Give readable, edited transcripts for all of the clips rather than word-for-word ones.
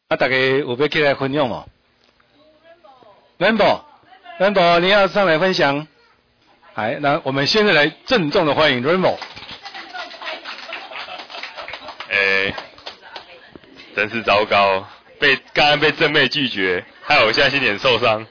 大家有要起来分享吗 ？Rainbow，你要上来分享？来，那我们现在来郑重的欢迎 Rainbow。 真是糟糕，刚刚被正妹拒绝，害我现在心点受伤。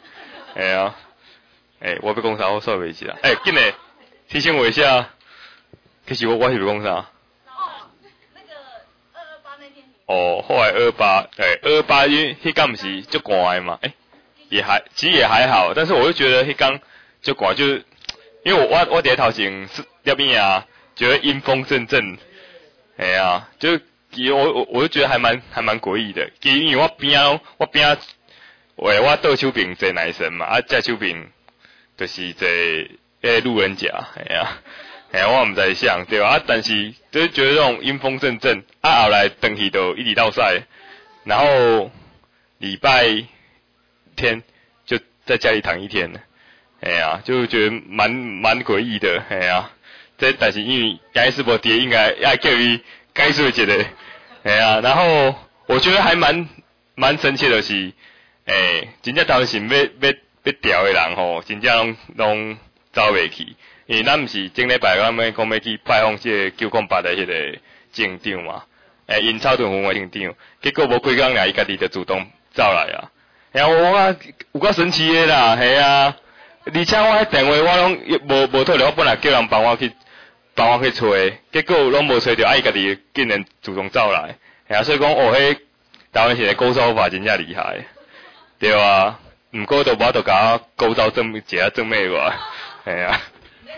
我被攻杀，我受不起了。紧嘞，提醒我一下，其实我是被攻杀。 那个228那天。 后来228，因为迄天不是就寒的嘛，其实也还好，但是我就觉得迄天就寒，就是因为我在头前是那边啊，觉得阴风阵阵，就我就觉得还蛮诡异的，因为我边我倒手边坐男生嘛，这手边就是坐路人甲，我唔知想对吧？但是就是觉得这种阴风阵阵，后来回去就一直到赛，然后礼拜天就在家里躺一天，就觉得蛮诡异的，但是因为亚斯伯爹应该要叫伊解释一个，然后我觉得还蛮生气的是，真正当时要调的人吼，真正拢走袂去，因为咱毋是前礼拜咱们讲要去拜访这个908的迄个警长嘛，因草屯分会警长，结果无几工俩伊家己就主动走来啊，我有够神奇的啦，而且我迄电话我拢无退了，我本来叫人帮我去找，结果拢无找到，伊家己竟然主动走来，所以讲迄台湾现在勾招法真正厉害，对啊，毋过就我就甲勾招一下正妹话， 等一下，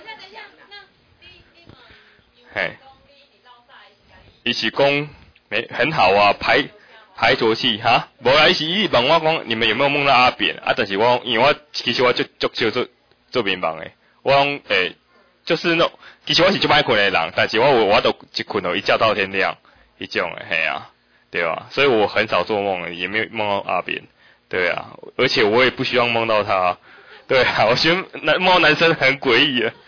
那伊是讲很好啊，排浊气哈，无啦，伊是问我讲你们有没有梦到阿扁啊？但是因为其实我就做民望的，我讲就是那其实我是就歹困的人，但是我都一困哦，一觉到天亮，迄种的，对吧？所以我很少做梦，也没有梦到阿扁，对啊，而且我也不希望梦到他，对啊，我觉得梦到男生很诡异啊，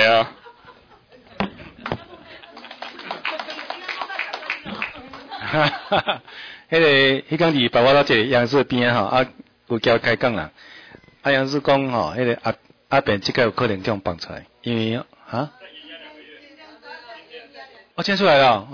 迄天伫爸爸到这里杨氏边有交开讲啦，杨氏讲迄个阿扁这个有可能这样放出来，因为签出来了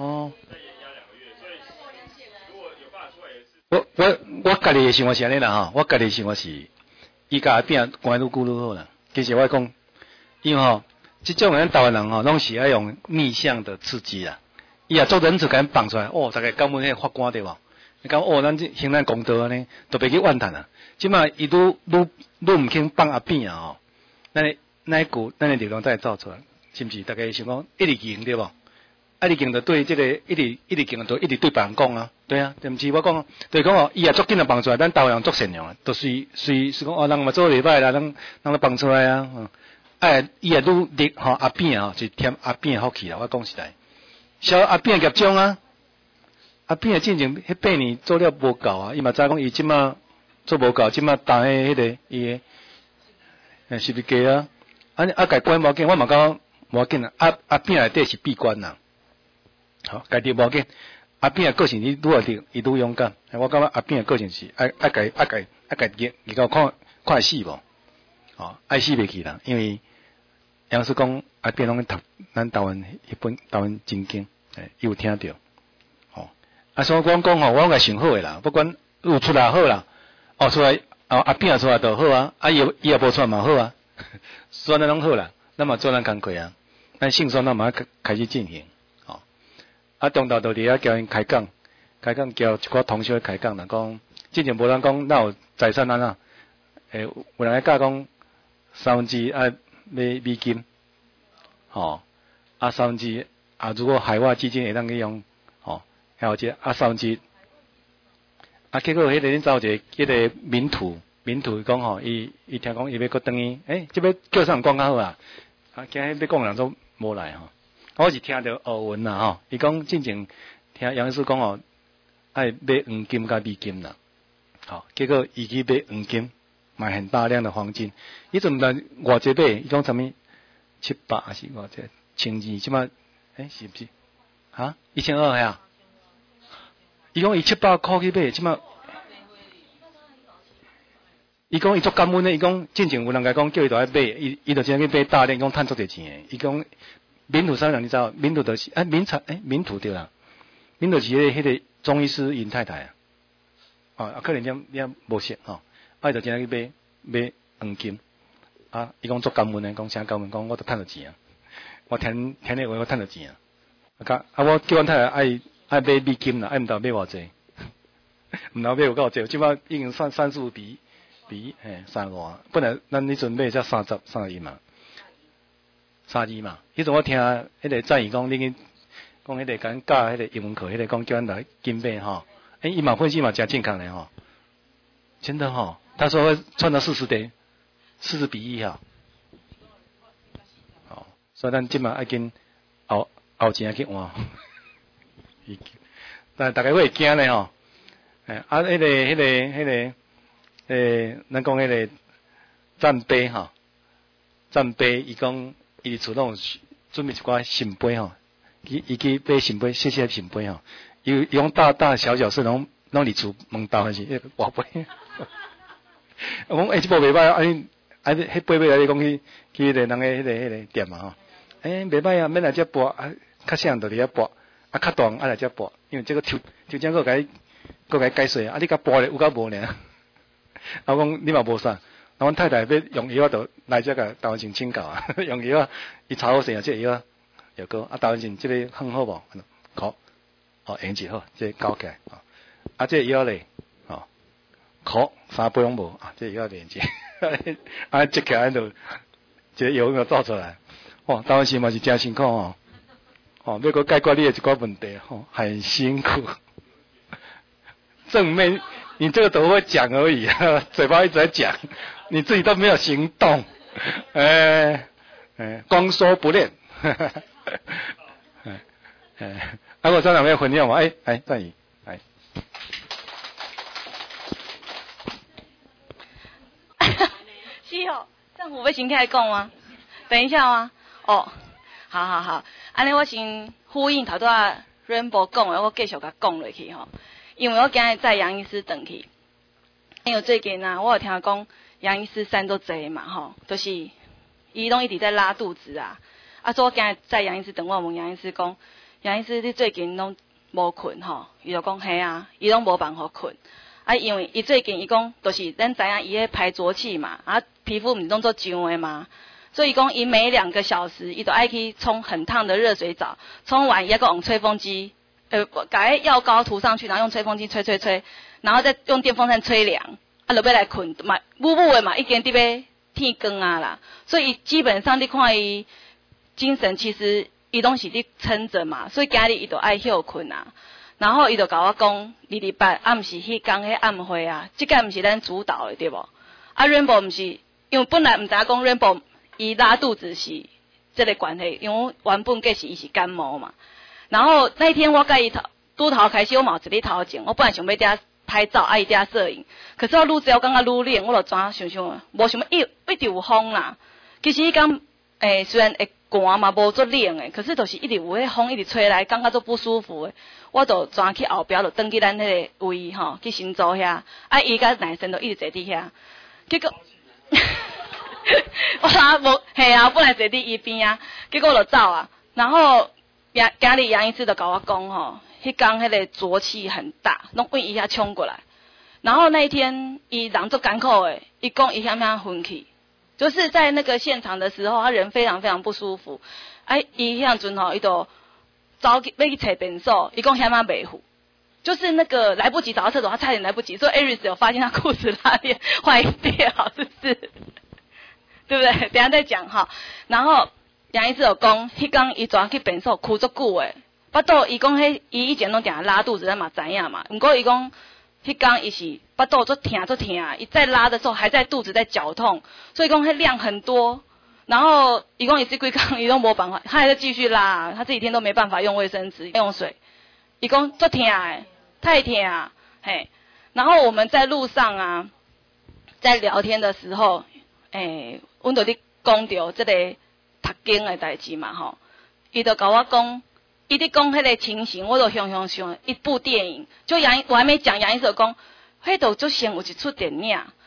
我家己的想法是安尼啦我家己的想法是，伊甲阿扁关愈久愈好啦。其实我讲，因为这种人台湾人拢是爱用逆向的刺激啦。伊也做人质甲放出来，大概根本迄法官对无？你讲咱这行咱公道安尼，都别去怨叹啊。即摆伊愈毋肯放阿扁啊那一股咱的力量再造出来，是毋是？大家想讲一直赢对无？一直赢就对这个一直赢就一直对别人讲啊，对啊，对毋是我讲，就是讲伊也足紧啊放出来，咱台湾人足善良啊，都随讲人嘛做礼拜啦，人都放出来啊，伊也愈力阿扁就添阿扁福气啦，我讲实在。小阿扁业障啊，阿扁进前迄8年做了无够啊，伊嘛知讲伊即马做无够，即马当迄个伊个是不是假啊？家关无要紧，我嘛讲无要紧啊。阿扁内底是闭关呐，好，家己无要紧。阿扁个性伊愈会滴，伊愈勇敢。我感觉阿扁个性是爱伊甲看死无？爱死袂去啦，因为杨师讲阿扁拢读咱台湾迄本台湾经经，伊有听着，所以我讲我甲想好诶啦，不管有出来好啦，出来阿扁出来就好啊，伊也无出来嘛好啊，所以咱拢好啦，咱嘛做咱工课啊，咱胜算咱嘛开始进行，中昼就伫遐交因开讲交一寡同学开讲啦，讲之前无人讲哪有财产安有人来教讲3%买美金，3%如果海外基金会当去用，还有这3%，结果迄个恁走一个迄个民土讲伊听讲伊要搁转去，这要叫啥人讲较好啊？惊迄要讲人都无来我是听着俄文啦伊讲之前听杨医师讲爱买黄金甲美金啦，结果伊去买黄金，买很大量的黄金，伊阵来偌济买，伊讲啥物700还是偌济1200，即摆是不是？1200啊？伊讲伊700块去买，即摆伊讲伊足感恩的，伊讲进前有人甲讲叫伊倒来买，伊就真去买大链，讲趁足侪钱的。伊讲民土啥人你知道？民土就是民土对啦，民土是迄个中医师尹太太啊，可能你无识吼，伊就真去买黄金啊，伊讲足感恩的，讲啥感恩？讲我都趁到钱啊，我听你话我趁到钱啊，我叫阮太太爱买美金啦，爱毋知买偌济，毋知买有够济，即摆已经算35比35，本来咱迄阵买才31嘛。32嘛，迄阵我听迄个战友讲，你讲迄个讲教迄个英文课，迄个讲叫咱来金买吼，伊嘛分析嘛真健康的吼，真的吼，他说会赚到40比1哈，哦，所以咱即嘛爱紧后钱去换，但大家会惊咧吼，迄个咱讲迄个战杯吼，战杯伊讲。伊厝拢准备一寡圣杯吼，伊去买圣杯，谢谢圣杯吼。伊用大大小小事拢伫厝门斗还是活杯。我讲即部袂歹，迄杯买来你讲去迄个人迄个店嘛吼。袂歹啊，免来遮博，较细人就伫遐博，较大来遮博，因为这个抽奖个甲伊解说啊，你甲博咧有甲无呢？我讲你嘛无啥。阮太太要用药就来遮个台湾省请教啊，用药伊查好势啊，即药又个台湾省即个很好无？好，用一好，即交起来即药咧，苦3杯拢无即药连接，接起来就即药就造出来，台湾省嘛是真辛苦要搁解决你的一寡问题很辛苦。正面，你这个都会讲而已嘴巴一直在讲。你自己都没有行动，光说不练，我站长要分享吗？赞宇， 是哦，政府要先起来讲吗？等一下吗？好，安尼我先呼应头拄仔 Rainbow 讲的，我继续甲讲落去吼，因为我今日载杨医师转去，因为最近我有听讲。杨医师3都侪嘛吼，就是伊拢一直在拉肚子啊。所以我今日载杨医师等我问杨医师讲，杨医师你最近拢无困吼？伊就讲嘿啊，伊拢无办法困。因为伊最近伊讲，就是咱知影伊迄排浊气嘛，皮肤毋是拢做痒的嘛，所以讲伊每2个小时伊都爱去冲很烫的热水澡，冲完伊还用吹风机，把迄药膏涂上去，然后用吹风机吹，然后再用电风扇吹凉。就要来困嘛，母的嘛，已经伫要天光啊啦，所以基本上你看伊精神，其实伊拢是伫撑着嘛，所以今日伊就爱休困啊。然后伊就甲我讲，2礼拜毋是迄天迄暗会啊，即个毋是咱主导的对无？Rainbow 毋是，因为本来毋知影讲 Rainbow 伊拉肚子是这个关系，因为原本计是伊是感冒嘛。然后那一天我甲伊拄头开始，我嘛有一日头前，我本来想要伫遐拍照，伊伫遐摄影。可是我愈做我感觉愈冷，我就怎想，无想要一直有风啦。其实伊讲，虽然会寒嘛，无足冷诶，可是就是一直有迄风一直吹来，感觉足不舒服诶。我就转去后壁，就转去咱迄个位吼，去新竹遐。伊甲奶生就一直坐伫遐，结果我本来坐伫伊边啊，结果就走啊。然后今日杨医师就甲我讲吼，迄天迄个浊气很大，拢往伊遐冲过来。然后那一天，伊人足艰苦诶，伊讲伊遐昏去，就是在那个现场的时候，他人非常非常不舒服。伊迄阵吼，伊就要去找便所，伊讲遐袂赴，就是那个来不及找到厕所，他差点来不及，所以 Aris 有发现他裤子拉链坏掉，是不是？对不对？等一下再讲哈。然后杨医师有讲，迄天伊抓去便所哭足久诶，巴肚伊讲伊以前拢定下拉肚子，咱嘛知影嘛。不过伊讲。迄天伊是巴肚足疼，伊在拉的时候还在肚子在绞痛，所以讲迄量很多。然后伊讲伊这几天伊都无办法，他还在继续拉，他这几天都没办法用卫生纸用水。伊讲足疼诶，太疼啊，嘿。然后我们在路上啊，在聊天的时候，阮就咧讲到这个读经的代志嘛吼，伊就甲我讲。伊伫讲迄个情形，我就想一部电影。就我还没讲，杨医生讲，迄度就先有一出电影，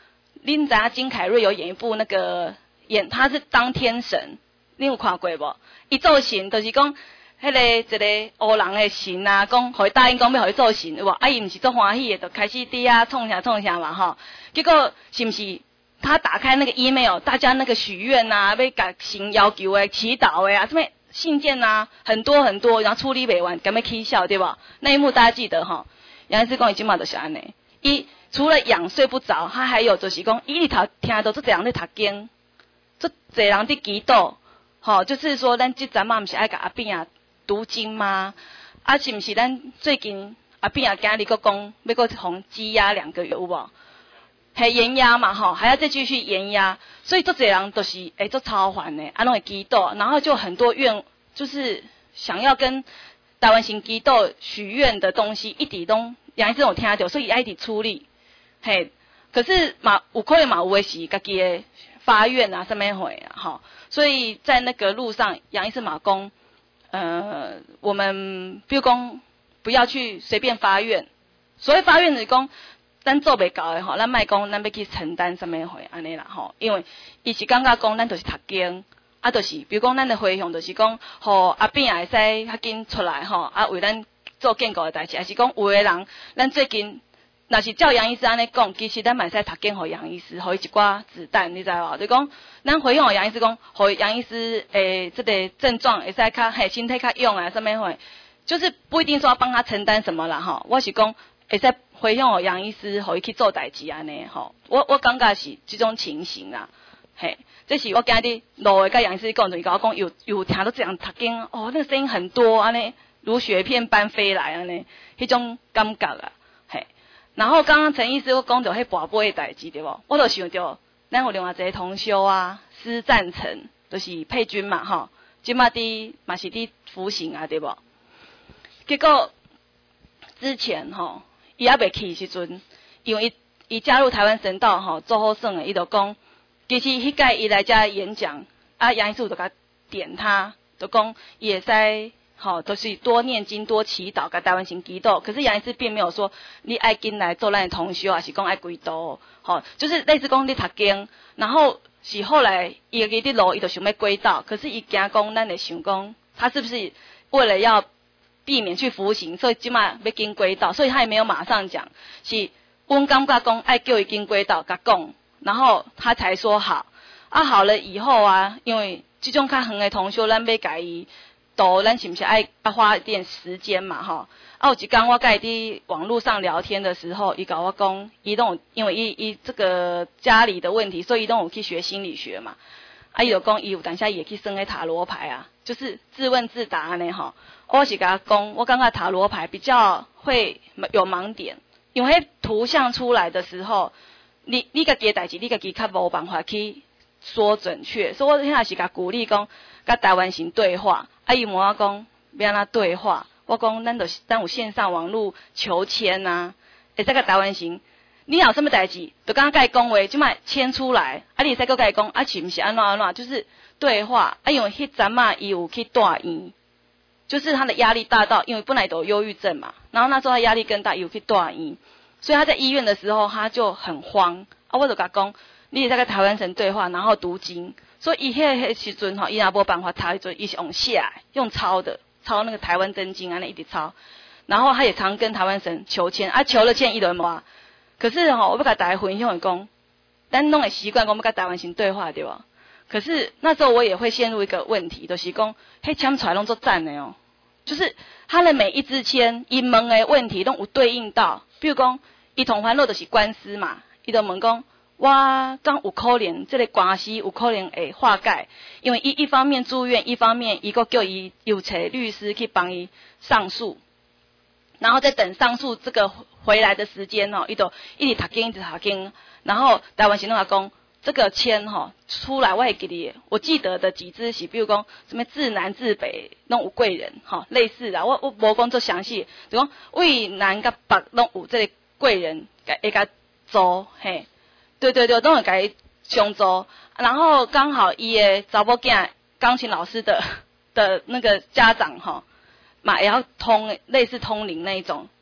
恁知影金凯瑞有演一部那个他是当天神，恁有看过无？伊做神就是讲，迄个一个乌人的神啊，讲互伊答应讲要互伊做神，有无？啊，伊毋是做欢喜的，就开始伫遐创啥嘛吼。结果是毋是他打开那个 email， 大家那个许愿啊，要甲神要求的、祈祷的啊，什么信件啊，很多很多，然后处理袂完，敢要起笑对吧？那一幕大家记得吼。杨医师讲伊即马就是安尼，伊除了养睡不着，他还有就是讲，伊里头听到这人在读经，这侪人伫祈祷，吼，就是说咱即阵嘛毋是爱甲阿扁啊读经吗？啊，是毋是咱最近阿扁啊今日佫讲要佫从羁押2个月有无？还延押嘛吼，还要再继续延押，所以这侪人都是做超凡的，啊拢会祈祷，然后就很多就是想要跟台湾神祈祷许愿的东西，一直都杨医生有听到，所以一直处理。嘿，可是有可能有的是家己的发愿啊，什么会啊，吼，所以在那个路上，杨医生嘛讲，我们比如讲不要去随便发愿，所谓发愿就是讲，咱做袂到的吼，咱莫讲咱要去承担什么会安尼啦吼，因为伊是感觉讲咱就是读经，啊，就是比如讲咱的回向就是讲，互阿扁也会使较紧出来吼，啊为咱做建构的代志，还是讲有的人，咱最近。若是照杨医师安尼讲，其实咱嘛会使读经互杨医师，互伊一寡子弹，你知无？就讲咱回向互杨医师讲，互杨医师这个症状会使较身体较勇啊，什么会，就是不一定说要帮他承担什么啦吼。我是讲会使回向互杨医师，互伊去做代志安尼吼。我感觉是这种情形啦，嘿，这是我今日路的甲杨医师讲，就是甲我讲有听到这样读经，哦，那个声音很多安尼，如雪片般飞来安尼，迄种感觉啊。然后刚刚陈医师又讲到迄跋杯的代志对无？我就想到，咱有另外一个同修啊，施赞成，就是佩君嘛吼，即马嘛是伫服刑啊对无？结果之前吼，伊还未去时阵，因为伊加入台湾神道吼，做好耍的，伊就讲，其实迄届伊来遮演讲，啊杨医师就甲点他，就讲伊会使。好，都是多念经、多祈祷，甲台湾神祈祷。可是杨医师并没有说你爱进来做咱的同修，还是讲爱归道。好，就是类似讲你读经，然后是后来伊个伫路，伊就想要归道，可是伊惊讲咱会想讲，他是不是为了要避免去服刑，所以即马要进归道，所以他也没有马上讲，是阮感觉讲爱叫伊进归道，甲讲，然后他才说好。啊，好了以后啊，因为这种较远的同修，咱要甲伊。咱是不是爱花一点时间嘛吼？啊，有一天我甲伊伫网络上聊天的时候，伊甲我讲，伊都有因为伊这个家里的问题，所以伊都有去学心理学嘛。啊，伊就讲伊有等下也去算个塔罗牌啊，就是自问自答安尼吼。我是甲他讲，我感觉塔罗牌比较会有盲点，因为图像出来的时候，你家己的代志，你家己较无办法去说准确，所以我现在是甲鼓励讲，甲台湾神对话。啊，伊问我讲要安怎对话，我讲咱有线上网络求签啊，会使甲台湾神，你有什么代志，就刚刚甲伊讲话，即摆签出来，啊，你会使佮甲伊讲，啊，是毋是安怎，就是对话。啊，因为迄阵嘛，伊有去住院，就是他的压力大到，因为本来都有忧郁症嘛，然后那时候他压力更大，有去住院，所以他在医院的时候他就很慌。啊，我就甲讲，你会使甲台湾神对话，然后读经。所以伊迄时阵吼，伊也无办法抄，伊是用写，用抄的，抄那个台湾真经安尼一直抄。然后他也常跟台湾神求签，啊求了签伊就会无。可是吼，我要甲大家分享的讲，咱拢会习惯讲要甲台湾神对话对吧？可是那时候我也会陷入一个问题，就是讲，迄签出来拢做赞的哦，就是他的每一支签，伊问的问题拢有对应到，比如讲，伊同烦恼就是官司嘛，伊就问讲。我刚有可能这个关系有可能会化解，因为一方面住院，一方面伊个叫伊有找律师去帮伊上诉，然后再等上诉这个回来的时间伊就一直读经，一直读经，然后台湾神拢讲这个签出来，我会记得，我记得的几支是，比如讲什么自南自北拢有贵人类似的，我无讲做详细，就讲为南甲北拢有这个贵人会甲做嘿。对，都会给相助，然后刚好伊的查某囝钢琴老师的那个家长嘛也要类似通灵那一种，都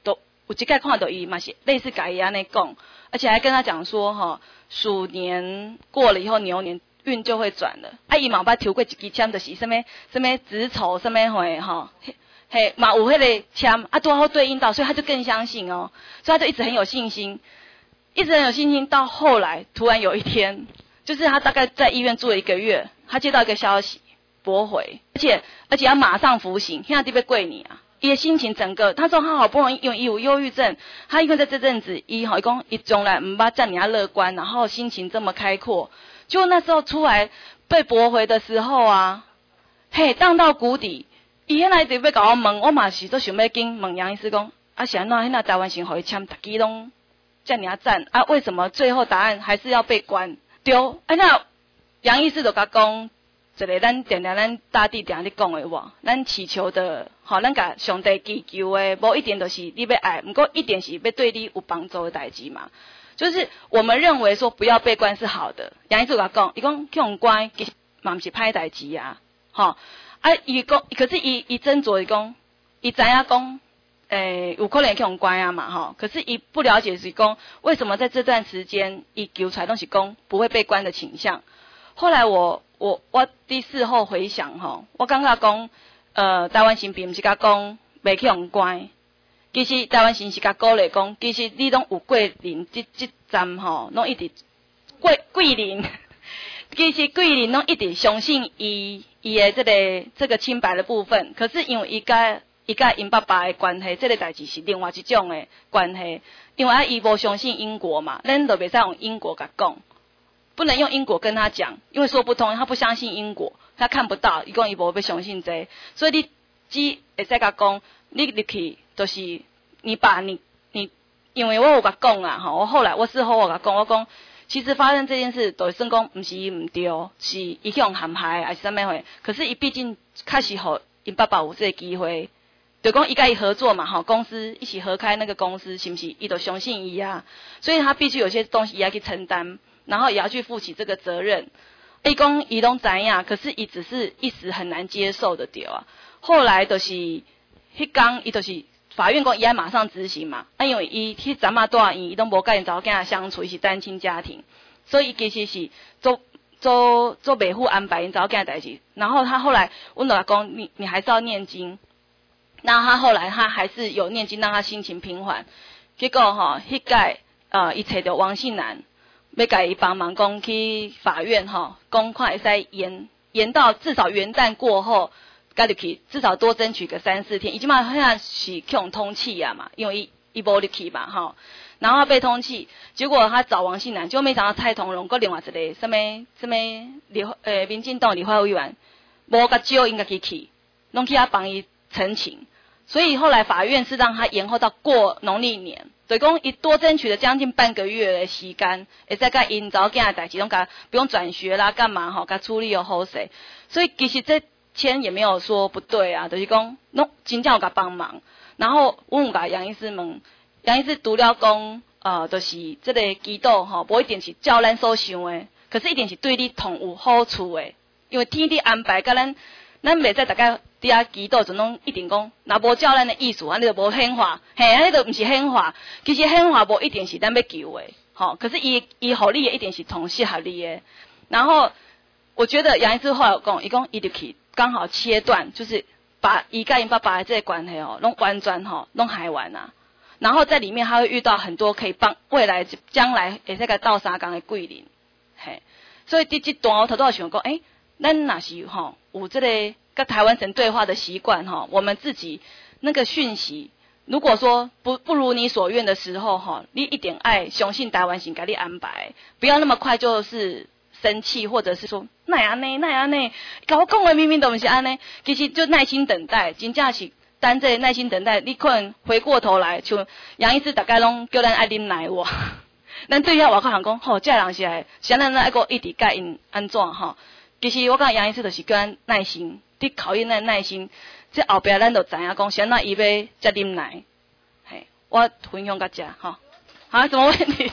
有一概看到伊嘛是类似甲伊安尼讲，而且还跟他讲说吼，鼠年过了以后牛年运就会转了。啊，伊嘛有捌抽过一支签，就是什么子丑什么会吼，嘿嘛有迄个签啊，多好对应到，所以他就更相信哦，所以他就一直很有信心，到后来突然有一天，就是他大概在医院住了1个月，他接到一个消息驳回，而且要马上服刑，现在得要过年啊。伊的心情整个，他说他好不容易，因为伊有忧郁症，他因为在这阵子，伊讲伊从来唔捌这样乐观，然后心情这么开阔，就那时候出来被驳回的时候啊，嘿，荡到谷底。伊现在就要甲我问，我嘛是都想要紧问杨医师讲，啊是安怎？现在台湾先互伊签，大家拢这样赞啊，为什么最后答案还是要被关？对，那杨医师就甲讲。一个咱大地定咧讲的话，咱祈求的，咱甲上帝祈求的，无一定就是你要爱，不过一定是要对你有帮助的代志嘛。就是我们认为说不要被关是好的。杨医师讲，伊讲去互关，其实嘛毋是歹代志啊，伊讲，可是伊斟酌伊讲，伊知影讲，有可能去互关啊嘛，可是伊不了解是讲，为什么在这段时间伊求出来拢是讲不会被关的倾向。后来我第事后回想我感觉讲，台湾新兵毋是甲讲袂去互关，其实台湾新是甲鼓励讲，其实你拢有桂林这站拢一直桂林，其实桂林拢一直相信伊的这个清白的部分，可是因为伊甲因爸爸的关系，这个代志是另外一种的关系，因为伊无相信因果嘛，咱就袂使用因果甲讲。不能用因果跟他讲，因为说不通，他不相信因果，他看不到，伊讲伊无要相信这个，所以你只会使甲讲，你入去就是你把你，因为我有甲讲啊，我事后我甲讲，我讲其实发生这件事，就算讲毋是伊毋对，是伊去用陷害还是啥物货，可是伊毕竟开始互因爸爸有这个机会，就讲伊甲伊合作嘛，公司一起合开那个公司，是不是？伊就相信伊啊，所以他必须有些东西也要去承担。然后也要去负起这个责任，伊讲伊拢知影，可是伊只是一时很难接受的对啊。后来就是迄天，伊就是法院讲伊要马上执行嘛，因为伊迄阵仔带伊拢无甲因查某囝相处，伊是单亲家庭，所以伊其实是做袂赴安排因查某囝的代志。然后他后来，阮就讲你还是要念经，那他后来他还是有念经，让他心情平缓。结果迄届伊找到王信南。要甲伊帮忙讲去法院讲看会使延到至少元旦过后，甲入去至少多争取个3-4天。伊即马好像是去用通气啊嘛，因为伊无入去嘛然后被通气，结果他找王信南，结果没想到蔡同荣跟另外一个什么民进党立法委员，无甲招因家己去，拢去帮伊陈情。所以后来法院是让他延后到过农历年。所以讲，伊多争取了将近半个月的时间，会使甲因查某囝的代志，拢甲不用转学啦，干嘛甲处理又好势。所以其实这签也没有说不对啊，就是讲，拢真正有甲帮忙。然后阮有甲杨医师问，杨医师除了讲，就是这个祈祷无一定是照咱所想的，可是一定是对你同有好处的，因为天地安排甲咱袂使大家。伫遐祈祷就拢一定讲，若无照咱的意思，安尼就无显化，安尼就毋是显化。其实显化无一定是咱要求的，可是伊互你的一定是同适合你的。然后我觉得杨医师后来有讲，伊讲伊入去刚好切断，就是把伊甲因爸爸的这个关系拢完全拢害完啊。然后在里面他会遇到很多可以帮未来将来会使甲斗相共的贵人，所以伫这段我头拄有想讲，咱若是有这个。跟台湾神对话的习惯我们自己那个讯息，如果说不如你所愿的时候你一点爱相信台湾神给你安排，不要那么快就是生气，或者是说那样呢，甲我讲的明明都不是安尼，其实就耐心等待，真正是等这耐心等待，你可能回过头来，像杨医师大概拢叫咱爱啉奶哇，咱对遐外口人讲这人是来，像咱爱个一直甲因安怎其实我讲杨医师就是叫咱耐心。伫考验咱耐心，这后壁咱就知影讲，谁那伊要才啉奶，我分享到这好，什么问题？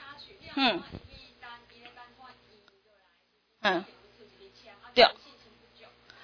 对。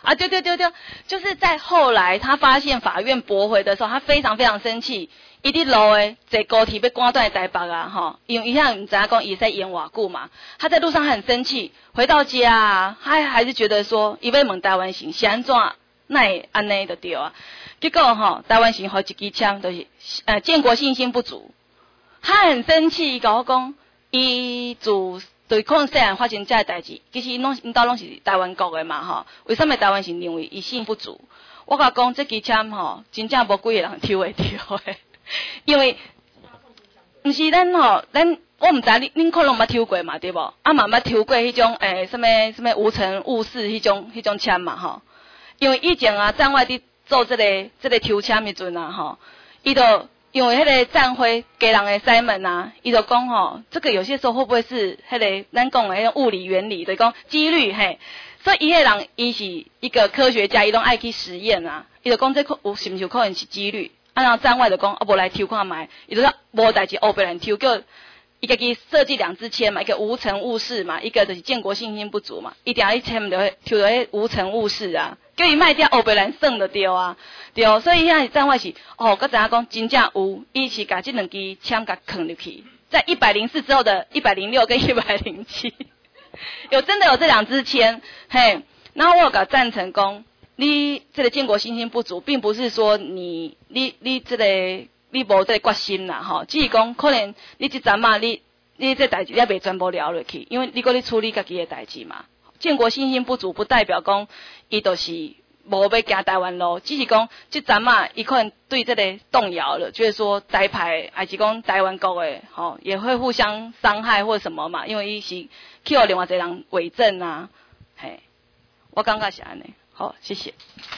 啊，对，就是在后来他发现法院驳回的时候，他非常非常生气。伊伫路诶，坐高铁要赶到台北啊，吼，因为伊遐唔知影讲伊在演偌久嘛，他在路上很生气，回到家啊，他还是觉得说，伊要问台湾省是安怎，那会安尼就对啊。结果吼，台湾省好一支枪，就是建国信心不足，他很生气，伊甲我讲，伊对可能细汉发生这代志，其实因兜拢是台湾国的嘛吼，为什么台湾省认为伊信不足？我甲讲，这支枪吼，真正无几个人抽会着的。因为，毋是咱吼，我毋知恁可能捌抽过嘛，对无？啊嘛捌抽过迄种什么无尘无事迄种签嘛吼。因为以前啊，站外伫做这个抽签的阵啊吼，伊就因为迄个站徽家人的 Simon 啊，伊就讲吼，这个有些时候会不会是迄个咱讲的迄种物理原理，就是讲几率嘿。所以伊迄人伊是一个科学家，伊拢爱去实验啊，伊就讲这是毋是有可能是几率。然后站外就讲，啊，无来抽看卖，伊就说无代志，后别人抽，叫伊家己设计两支签嘛，一个无尘无事嘛，一个就是建国信心不足嘛，一定要一签就会抽到迄无尘无事啊，叫伊卖掉后别人算就对啊，对，所以现在站外是哦，佮知影讲真正有，伊是甲这两支签甲藏入去，在104之后的106跟107，有真的有这两支签，嘿，然后我有甲赞成讲。你这个建国信心不足，并不是说你这个你无这个决心啦，吼，只是讲可能你这阵嘛，你这代志也未全部了落去，因为你搁咧处理家己的代志嘛。建国信心不足，不代表讲伊就是无要行台湾路，只是讲这阵嘛，伊可能对这个动摇了，就是说台派还是讲台湾国的，吼，也会互相伤害或什么嘛，因为伊是去互另外一个人伪证啊，嘿，我感觉是安尼。好，谢谢。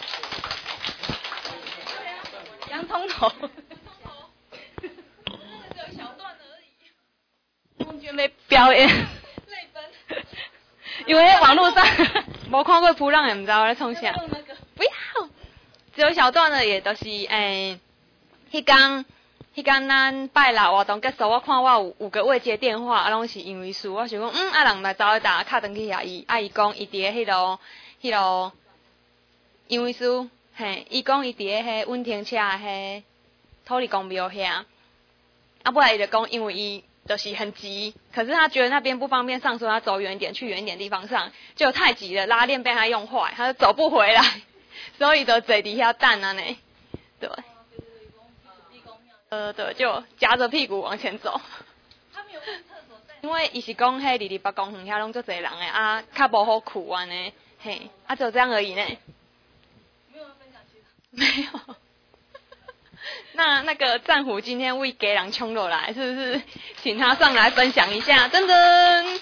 洋葱头，只有小段而已。梦娟要表演泪奔，因为网络上无看过普朗也唔知道我在冲啥。不要，只有小段的也都是迄天咱拜六活动结束，我看我有5个未接电话，啊，拢是因为事。我想讲，啊，人来找伊打，敲转去遐伊，啊，伊讲伊伫迄落。因为是，嘿，伊讲伊伫迄稳停车迄土地公庙遐，啊，不然伊就讲，因为伊就是很急，可是他觉得那边不方便上，所以他走远一点，去远一点地方上，结果太急了，拉链被他用坏，他就走不回来，所以就坐伫遐等啊呢，对，对，就夹着屁股往前走。他没有上厕所，因为伊是讲迄离北公园遐拢足侪人诶，啊，较无好去安尼，嘿，啊，就这样而已呢。没有，那个战虎今天为家人冲落来，是不是？请他上来分享一下，真真。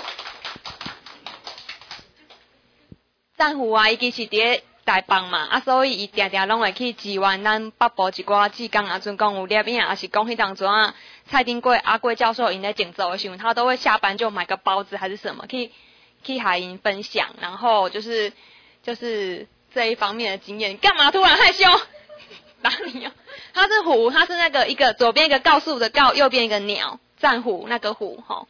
战虎啊，伊其实伫台北嘛，啊，所以伊定定拢会去支援咱北部一寡志工啊，阵讲有摄影，也是讲迄当阵啊，蔡丁贵阿贵教授因在竞走的时候，他都会下班就买个包子还是什么，去海因分享，然后就是这一方面的经验。干嘛突然害羞？打你哦！它是虎，它是那个一个左边一个告诉的告，右边一个鸟，战虎那个虎吼。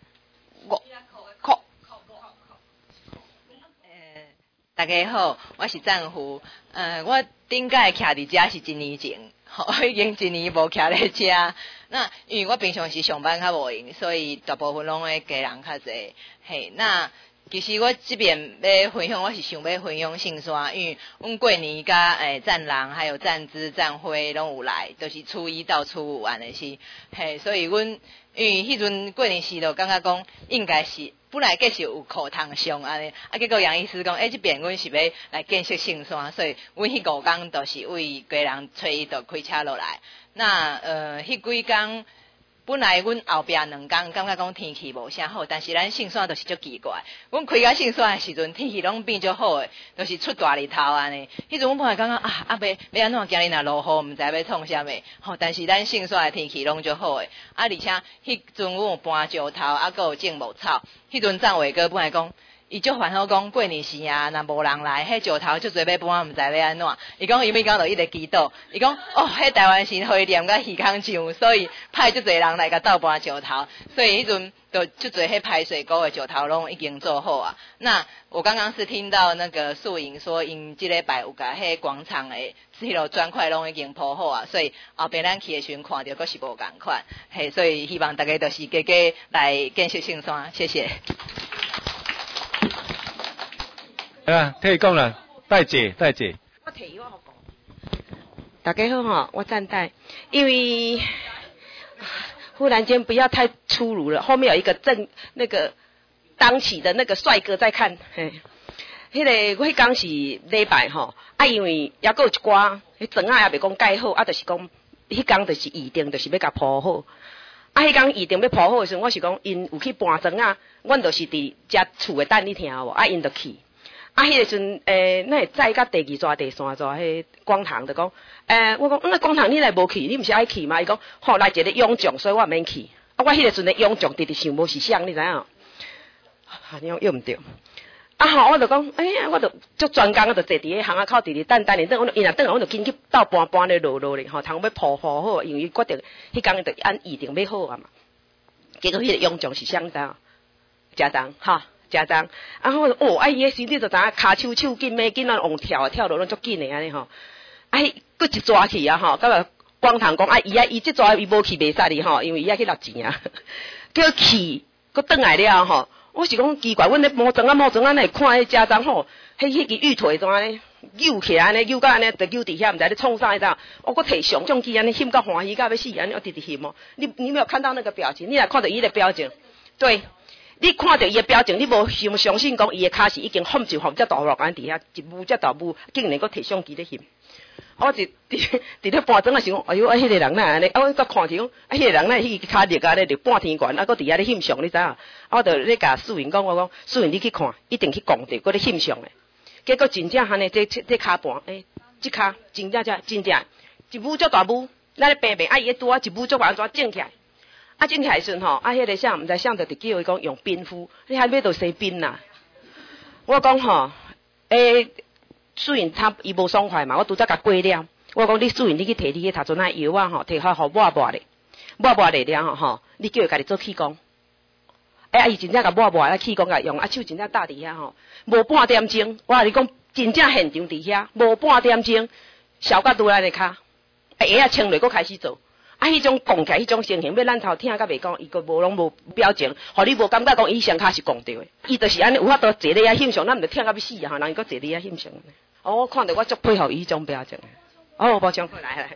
大家好，我是战虎。我顶届徛伫遮是1年前，已经1年无徛咧遮。那因为我平常是上班较无闲，所以大部分拢会家人较济。嘿，那其实我这边要分享，我是想要分享信山，因为阮过年甲战狼还有战资战辉拢有来，就是初1到初5安尼是，嘿，所以阮因为迄阵过年时就感觉讲应该是本来计是有课堂上安尼，啊结果杨医师讲，这边阮是要来建设信山，所以阮迄5天就是为家人找伊就开车落来，那迄几天。本来阮后壁2天感觉讲天气无啥好，但是咱信山就是足奇怪。阮开到信山的时阵，天气拢变足好诶，就是出大日头安尼。迄阵阮本来感觉要安怎今日若落雨，毋知要创啥物。吼，但是咱信山的天气拢足好诶，而且迄阵阮有搬石头，还佫有种牧草。迄阵张伟哥本来讲， 伊就烦恼讲过年时啊，若无人来，迄石头就侪要搬，毋知要安怎。伊讲伊每讲就一直祈祷，伊讲哦，迄台湾神会念甲鱼缸上，所以派就侪人来甲斗搬石头，所以迄阵就就侪迄排水沟的石头拢已经做好啊。那我刚刚是听到那个素莹说，因即礼拜有甲迄广场的迄落砖块拢已经铺好啊，所以后边咱去的时阵看到阁是无共款，嘿，所以希望大家都是加加来建设圣山，谢谢。 替伊讲啦，戴姐。 我提议我好讲。大家好哈，我站代，因为忽然间不要太粗鲁了，后面有一个那个当起的那个帅哥在看，嘿，迄个我迄天是礼拜吼，因为还佫有一寡，迄砖也未讲盖好，就是讲迄天就是预定，就是要甲铺好。迄天预定要铺好的时候，我是讲因有去搬砖啊，阮就是伫遮厝诶等你听无，因就去。迄个时阵，那会载到第二座、第三座，迄广场就讲，我讲，那广场你来无去，你毋是爱去吗？伊讲，吼来一个勇将，所以我免去。我迄个时阵的勇将，直直想无是谁，你知影？又毋对。我就讲，我就足专工，我就坐伫迄巷仔口，直直等，等，我因若等，我就紧去斗搬咧落咧，通要铺好，因为决定迄天就按预定要好啊嘛。结果迄个勇将是谁知影？家长，家长，我伊迄身体就知影，骹手紧，咩紧啊，往跳落拢足紧的安尼吼。佫一抓去啊吼，到广场讲伊即抓伊无去袂使哩吼，因为伊去拿钱啊。叫去，佫转来了吼。我是讲奇怪，阮咧摸砖啊，那会看迄家长吼，迄个玉腿怎安尼扭起来安尼，扭到安尼，就扭伫遐，毋知咧创啥的。我潫摕相机安尼翕到欢喜到要死安尼，我直直翕哦。你没有看到那个表情？你来看到伊的表情，对。你看到伊的表情，你无相信讲伊的骹是已经form只大落安伫遐，一舞只大舞，竟然佫摕相机咧翕。我伫咧搬砖啊，想讲，哎呦，迄个人哪安尼？我佫看着，迄个人哪迄个骹立啊咧，就半天悬，佫伫遐咧翕相，你知影？我就咧甲素云讲，我讲素云你去看，一定去讲着，佫咧翕相诶。结果真正安尼，这骹盘，这骹真正一舞足大舞，咱咧平伊咧拄啊一舞足安怎整起来？整起来时阵吼，迄个啥毋知啥就叫伊讲用冰敷，你还要着生冰呐？我讲吼，虽然伊无爽快嘛，我拄则甲过了。我讲你虽然你去摕你去头阵仔药啊吼，摕互抹咧了吼，你叫伊家己做气功。伊真正甲抹气功甲用，手真正搭伫遐吼，无半点钟，我甲你讲真正现场伫遐，无半点钟，消甲拄咱的骹，鞋穿落佫开始做。迄种讲起来，迄种情形，要咱头听甲袂讲，伊个拢无表情，互你无感觉讲伊双骹是讲着的。伊就是安尼，有法度坐咧遐翕相，咱毋着听甲要死啊！吼，人伊佫坐咧遐翕相。我看着我足配合伊迄种表情。补充过来。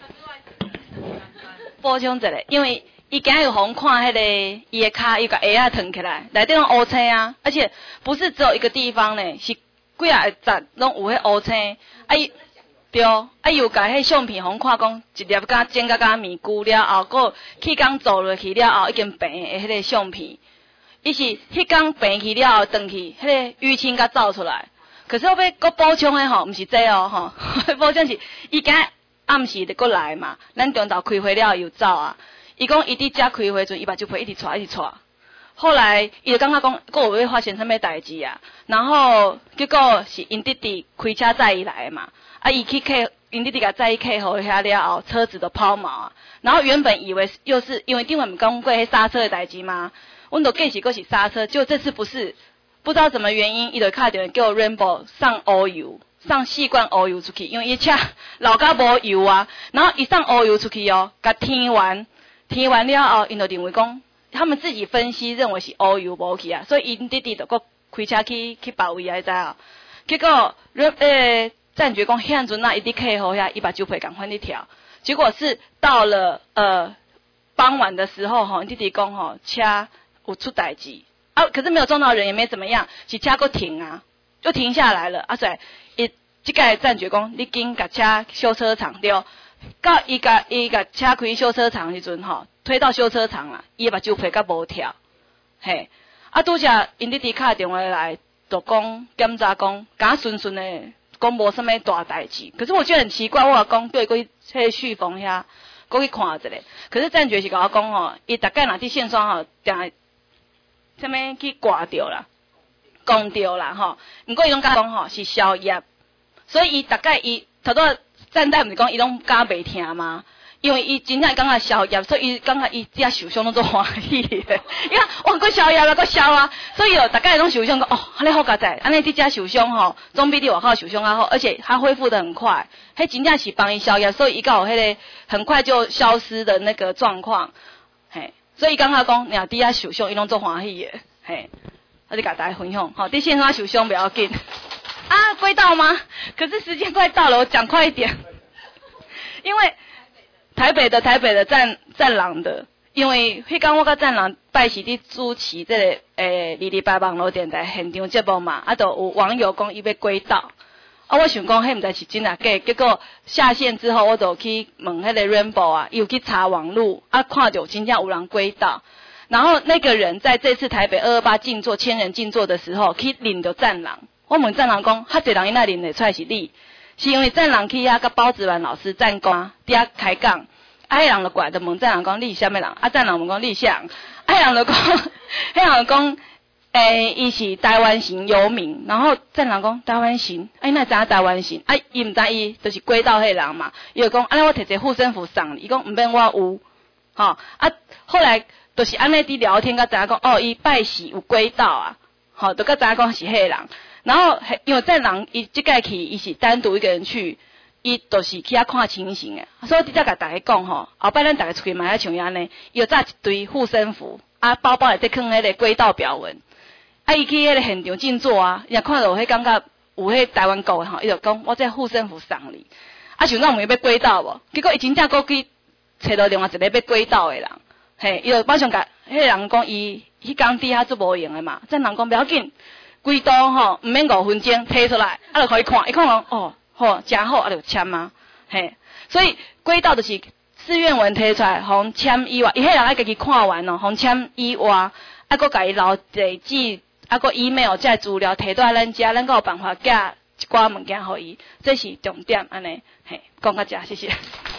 补充一下，因为伊今日有互看迄个伊的骹，伊甲鞋腾起来，内底拢乌青啊，而且不是只有一个地方呢，是几啊十拢有迄乌青。伊对，伊有甲迄相片互看讲，一粒甲剪甲面具了后，佫气缸走落去了后，已经平的迄个相片。伊是迄缸平去了后，转去迄个淤青甲走出来。可是我要佫补充的吼，毋是这吼，补充是伊今暗时就佫来嘛，咱中昼开会了又走啊。伊讲伊伫遮开会阵，伊目睭皮一直喘。后来伊就感觉讲，佫有要发生啥物代志啊？然后结果是因弟弟开车载伊来嘛。伊去客，因弟弟甲载伊客户遐了后，车子都抛锚啊。然后原本以为又是因为顶晚毋讲过迄刹车的代志嘛，阮就计是佫是刹车，结果这次不是，不知道什么原因，伊就敲电话叫 Rainbow 上欧油，上4罐欧油出去，因为伊车老甲无油啊。然后伊上欧油出去哦，甲填完了后，因就认为讲，他们自己分析认为是欧油无去啊，所以因弟弟就佫开车去别位啊，知影？结果战局讲遐阵啊，伊伫客户遐，伊目睭皮赶快去跳。结果是到了傍晚的时候吼，弟弟讲吼车有出代志啊，可是没有撞到人，也没怎么样，是车佫停啊，就停下来了。所以伊即个战局讲，你紧甲车修车厂对，到伊甲车开修车厂时阵吼，推到修车厂啦，伊目睭皮甲无跳，嘿，拄则因弟弟敲电话来，就讲检查讲，敢顺顺的。讲无啥物大代志，可是我觉得很奇怪，我讲叫伊去迄旭峰遐，过去看一下。可是战局是甲我讲吼，伊大概若伫线上吼，定啥物去挂着啦， 讲对啦吼。毋过伊拢讲吼是宵夜，所以伊大概伊头拄站代毋是讲伊拢敢袂听吗？因为伊真正感觉宵夜，所以伊感觉伊只受伤拢做欢喜的。你看，哇，个宵夜啦，个宵啊，所以大概拢受伤讲哦，安尼好佳哉，安尼伫遮受伤吼，总比伫外口受伤较好，而且他恢复得很快，迄真正是帮伊宵夜，所以伊有迄个很快就消失的那个状况，嘿，所以伊感觉讲，若伫遐受伤，伊拢做欢喜的，嘿，我就甲大家分享，吼，伫线上受伤不要紧，啊，归到吗？可是时间快到了，我讲快一点，因为。台北的战狼的，因为迄天我甲战狼拜是伫主持这个228网络电台现场节目嘛，啊，就有网友讲伊要轨道，啊，我想讲迄毋知是真啊假，结果下线之后，我就去问迄个 Rainbow 啊，伊有去查网路，啊，看到真正有人轨道，然后那个人在这次台北228静坐千人静坐的时候，去领着战狼，我问战狼讲，遐侪人伊哪领得出来是你？是因为战狼去遐甲包子丸老师战功啊，伫遐开讲，啊，迄人就过来就问战狼讲你是啥物人？啊，战狼问讲你是啥？啊，迄人就讲，迄人就讲，伊是台湾省游民，然后战狼讲台湾省，啊，伊哪知影台湾省？啊，伊毋知伊就是轨道迄人嘛，伊就讲，安尼我摕一个护身符送你，伊讲毋免我有，吼，啊，后来就是安尼伫聊天，甲知影讲，哦，伊拜喜有轨道啊，吼，就甲知影讲是迄人。然后，因为战狼伊即届去，伊是单独一个人去，伊就是去遐看情形诶。所以直接甲大家讲吼，后摆咱大家出去嘛，像伊安尼，伊有炸一堆护身符，啊，包包内底放迄个轨道表文，啊，伊去迄个现场静坐啊，伊若看到迄感觉有迄台湾国诶吼，伊就讲我这护身符送你，啊，像咱问伊要轨道无，结果伊真正搁去找到另外一个要轨道诶人，嘿，伊就马上甲迄个人讲伊迄工底下做无用诶嘛，战狼讲不要紧。规度吼，毋免5分钟摕出来，啊，就可以看，一看讲哦，好，真好，啊，就签啊，嘿，所以轨道就是志愿文摕出来，互签以外，伊迄人爱家己看完咯，互签以外，啊，佫家己留地址，啊，佫 email 这资料摕倒来咱遮，咱佫有办法寄一寡物件互伊，这是重点，安尼，嘿，讲到遮，谢谢。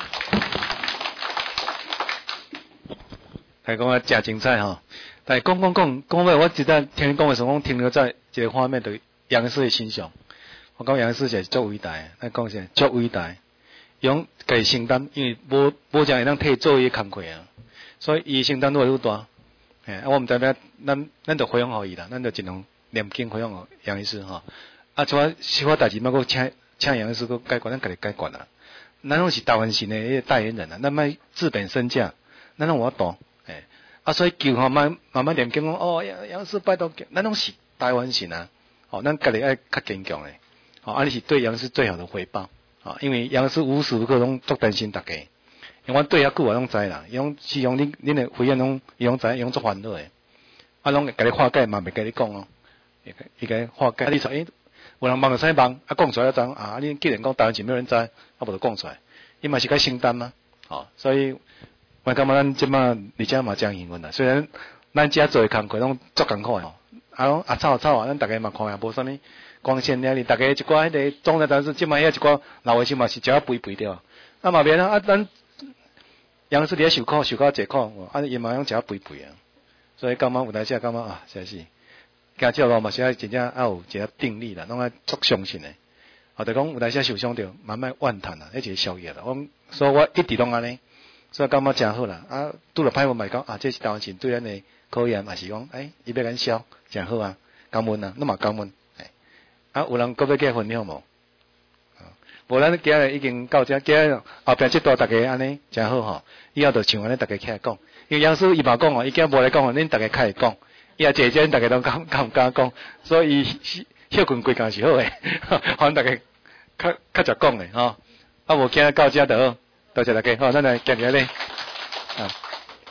还讲啊，真精彩吼！但是讲尾，我一旦听你讲的时候，我停留在一个画面，就是杨氏的形象。我讲杨氏是足伟大的，咱讲是足伟大的，用家己承担，因为无将会当替做伊的工课啊，所以伊承担愈来愈大。啊，我毋知影，咱就回应互伊啦，咱就尽量念经回应互杨医师吼。啊，像我小可代志，莫搁请杨医师搁解决，咱家己解决啦。咱拢是台湾省的迄个代言人啊，咱莫自贬身价，咱拢有法度。啊，所以求吼慢慢念经讲，哦，杨氏拜托，咱拢是台湾省啊，哦，咱家己爱较坚强诶，哦，啊，你是对杨氏最好的回报，啊，因为杨氏无时无刻拢足担心大家，因为阮对遐久我拢知啦，伊拢是用恁的会员拢伊拢知，伊拢足烦恼诶，啊，拢家己化解嘛，袂甲你讲哦，伊甲你化解，啊，你说有人忙就使忙，啊，讲出来一张啊，你既然讲台湾省没有人知，啊，无就讲出来，伊嘛是该承担嘛，哦，所以。我感觉咱即马而且嘛真幸运啦，虽然咱遮做诶工课拢足艰苦吼，啊拢吵啊，咱大家嘛看也无啥物光鲜亮丽，大家一寡迄个总的但是即马遐一寡老百姓嘛是只肥肥掉，啊嘛免啊，咱杨氏伫遐受苦受到济苦，啊伊嘛用食肥肥啊，所以感觉有当时感觉啊，实在是，行这路嘛是爱真正要有一个定力啦，拢爱足相信诶，啊，就讲有当时受伤着慢慢怨叹啦，迄就是宵夜啦，所以我一直拢安尼。所以感觉真好啦，啊，拄着歹运嘛讲啊，这是台湾省对咱的考验，也是讲，伊要咱消，真好啊，感恩啊，那么感恩，啊，有人搁要结婚了无？无咱今日已经到这，今日后壁这段大家安尼真好吼，以后就像安尼大家起来讲，因为杨师伊嘛讲哦，伊今日无来讲哦，恁大家开始讲，伊也姐姐大家都敢讲，所以伊休困规工是好诶，互大家较早讲诶吼，啊，无今日到这就好。多谢大家，好，咱来见面咧，啊。